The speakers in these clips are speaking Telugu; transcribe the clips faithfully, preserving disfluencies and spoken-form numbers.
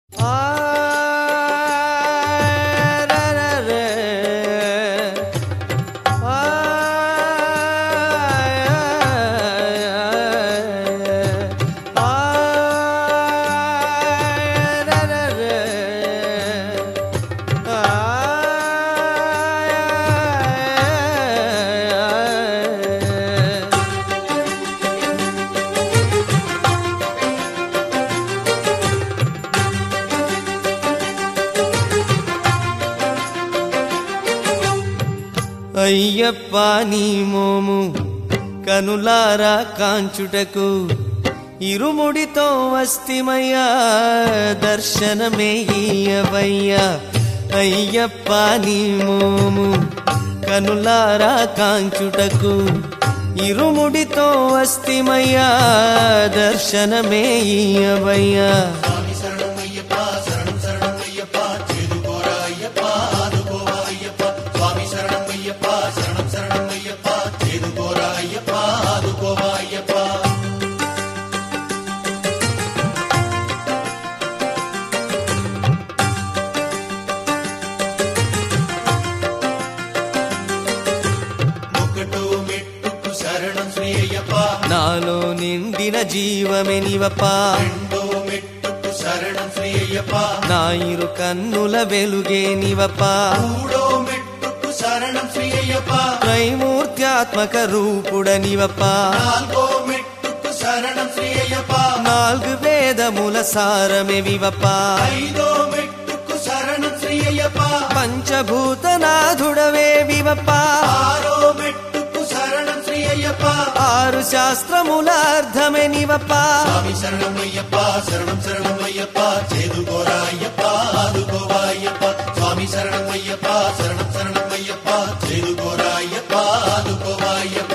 అయ్యప్ప నీ మోము కనులారా కాంచుటకు ఇరుముడితో వస్తిమయ్యా దర్శనమే ఇయ్యవయ్యా. అయ్యప్ప నీ మోము కనులారా కాంచుటకు ఇరుముడితో వస్తిమయ్యా దర్శనమే ఇయ్యవయ్యా. నాలో నిండిన జీవమే నీవప్పా, నా ఇరు కన్నుల వెలుగే నీవప్పా, త్రైమూర్త్యాత్మక రూపుడ నీవప్పా, నాలుగు వేదముల సారమే వివప్పా, పంచభూతనాథుడవే వివప్పా, ఆరు శాస్త్రముల అర్థమే నీవప్పా. స్వామి శరణమయ్యప్ప శరణం శరణమయ్యప్ప చేదుకోరాయ్యప్ప ఆదుకోవాయ్యప్ప. స్వామి శరణమయ్యప్ప శరణం శరణమయ్యప్ప చేదుకోరాయ్యప్ప ఆదుకోవాయ్యప్ప.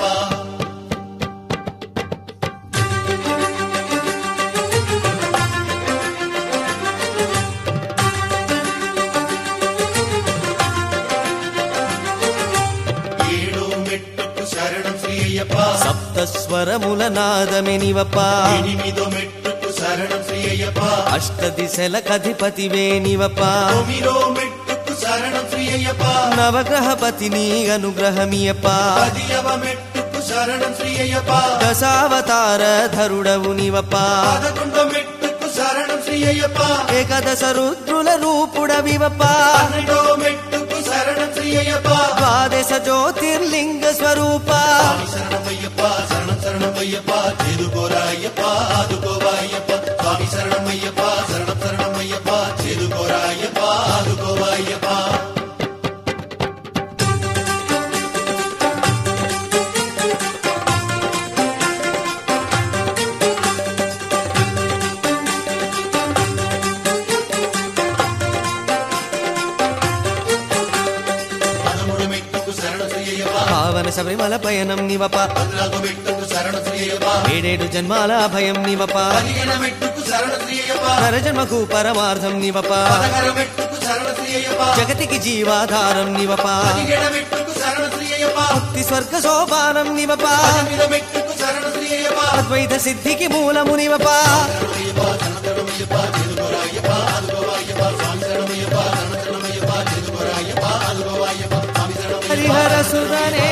సప్తస్వరముల నాదమే నీవప్పా, ఎనిమిదో మెట్టుకు శరణం శ్రీ అయ్యప్ప, అష్టదిశల కధిపతివే నీవప్పా, తొమ్మిదో మెట్టుకు శరణం శ్రీ అయ్యప్ప, నవగ్రహపతి నీ అనుగ్రహమియప్పా, పదియవ మెట్టుకు శరణం శ్రీ అయ్యప్ప, దశావతార ధరుడవు నీవప్పా, పదకొండో మెట్టుకు శరణం శ్రీ అయ్యప్ప, ఏకదశ రుద్రుల రూపుడవివప్పా, పన్నెండో మెట్టుకు శరణం శ్రీ అయ్యప్ప, ద్వాదశ జ్యోతిర్లింగ స్వరూపా. స్వామి శరణమయ్యప్ప శరణం శరణమయ్యప్ప చేదుకోరాయ్యప్ప ఆదుకోవాయ్యప్ప. స్వామి శరణమయ్యప్ప శరణం శరణమయ్యప్ప చేదుకోరాయ్యప్ప ఆదుకోవాయ్యప్ప. పావన శబరిమల పయనం నివప, పద్నాలుగు మెట్టుకు శరణం శ్రీ అయ్యప్ప, ఏడేడు జన్మాల భయం నివప, పదిహేను మెట్టుకు శరణం శ్రీ అయ్యప్ప, నరజన్మకు పరమార్థం నివప, పదహారు మెట్టుకు శరణం శ్రీ అయ్యప్ప, జగతికి జీవాధారం నివప, పదిహేడు మెట్టుకు శరణం శ్రీ అయ్యప్ప, ముక్తి స్వర్గ సోపానం నివప, పద్దెనిమిది మెట్టుకు శరణం శ్రీ అయ్యప్ప, అద్వైత సిద్ధికి మూలము నివప. శరణమయ్యప్ప శరణం శరణమయ్యప్ప చేదుకోరాయ్యప్ప ఆదుకోవాయ్యప్ప. స్వామి శరణమయ్యప్ప శరణం శరణమయ్యప్ప చేదుకోరాయ్యప్ప ఆదుకోవాయ్యప్ప. స్వామి శరణమయ్యప్ప హరిహర సురనే